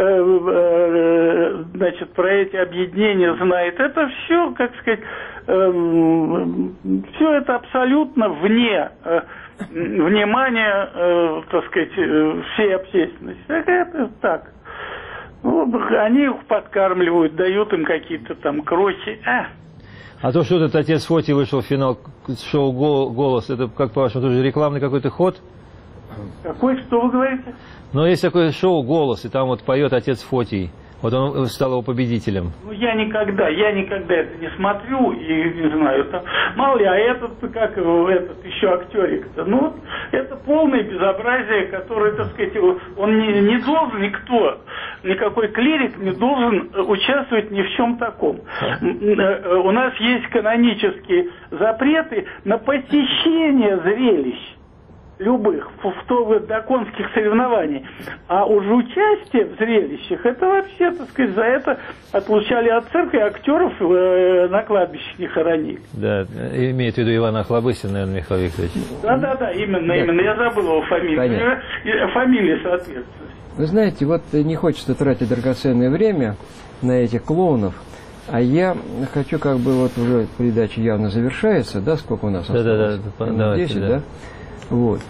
э, значит, про эти объединения знает. Это все, как сказать, э, все это абсолютно вне э, внимания, э, так сказать, э, всей общественности. Это так. Ну, они их подкармливают, дают им какие-то там крохи. А. А то, что этот отец Фотий вышел в финал шоу «Голос», это, как по-вашему, тоже рекламный какой-то ход? Какой, что вы говорите? Ну, есть такое шоу «Голос», и там вот поет отец Фотий. Вот он стал его победителем. Ну, я никогда, я никогда это не смотрю и не знаю. Там, мало ли, а этот, как его, этот еще актерик-то, ну, это полное безобразие, которое, так сказать, он не, не должен, никто, никакой клирик не должен участвовать ни в чем таком. У нас есть канонические запреты на посещение зрелищ любых, в, в то до конских соревнований. А уже участие в зрелищах, это вообще, так сказать, за это отлучали от церкви, актеров э, на кладбищах не хоронили. Да, имеет в виду Ивана Охлобыстина, наверное, Михаил Викторович. Да-да-да, именно, да. именно. Я забыл его фамилию. Фамилия соответствует. Вы знаете, вот не хочется тратить драгоценное время на этих клоунов, а я хочу, как бы, вот уже передача явно завершается, да, сколько у нас осталось? Да-да-да, десять, да? Вот.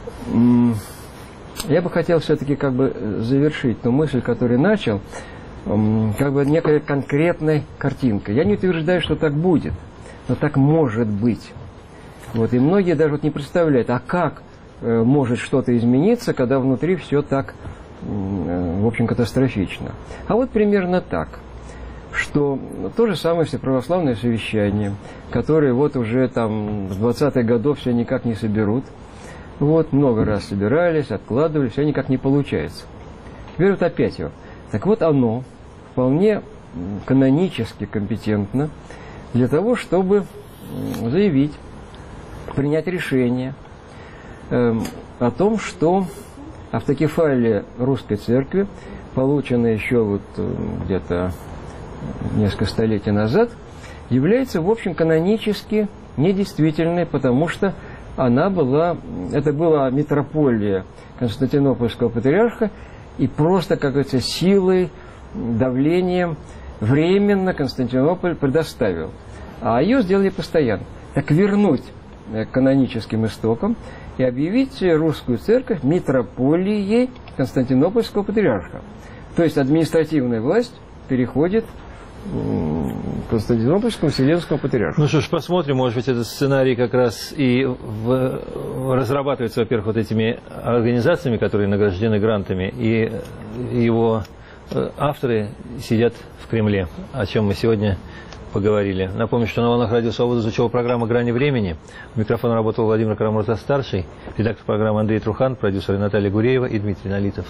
Я бы хотел все-таки как бы завершить ту мысль, которую начал, как бы некой конкретной картинкой. Я не утверждаю, что так будет, но так может быть. Вот. И многие даже вот не представляют, а как может что-то измениться, когда внутри все так, в общем, катастрофично. А вот примерно так, что то же самое всеправославное совещание, которое вот уже там с двадцатых годов все никак не соберут. Вот, много раз собирались, откладывали, все никак не получается. Теперь вот опять его. Так вот оно вполне канонически компетентно для того, чтобы заявить, принять решение э, о том, что автокефалия Русской Церкви, полученная еще вот где-то несколько столетий назад, является, в общем, канонически недействительной, потому что она была, это была митрополия Константинопольского патриарха, и просто, как говорится, силой, давлением временно Константинополь предоставил. А ее сделали постоянно. Так вернуть к каноническим истокам и объявить русскую церковь митрополией Константинопольского патриарха. То есть административная власть переходит Константинопольскому Вселенскому патриарху. Ну что ж, посмотрим, может быть, этот сценарий как раз и в... разрабатывается, во-первых, вот этими организациями, которые награждены грантами, и его авторы сидят в Кремле, о чем мы сегодня поговорили. Напомню, что на волнах Радио Свобода звучала программа «Грани времени». У микрофона работал Владимир Карамурза-старший, редактор программы Андрей Трухан, продюсеры Наталья Гуреева и Дмитрий Налитов.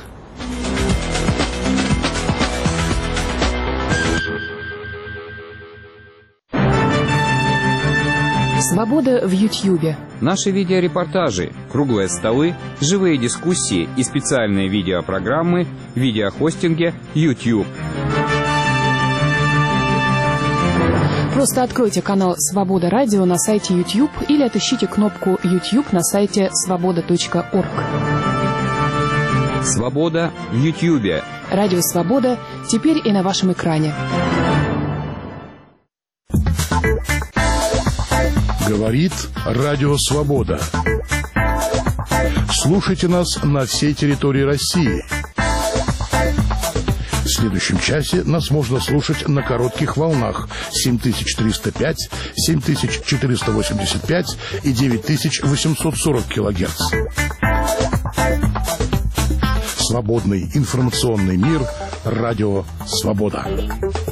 Свобода в Ютьюбе. Наши видеорепортажи, круглые столы, живые дискуссии и специальные видеопрограммы в видеохостинге YouTube. Просто откройте канал «Свобода Радио» на сайте YouTube или отыщите кнопку YouTube на сайте свобода точка орг. Свобода в Ютьюбе. Радио «Свобода» теперь и на вашем экране. Говорит Радио Свобода. Слушайте нас на всей территории России. В следующем часе нас можно слушать на коротких волнах семь тысяч триста пять, семь тысяч четыреста восемьдесят пять и девять тысяч восемьсот сорок килогерц. Свободный информационный мир. Радио «Свобода».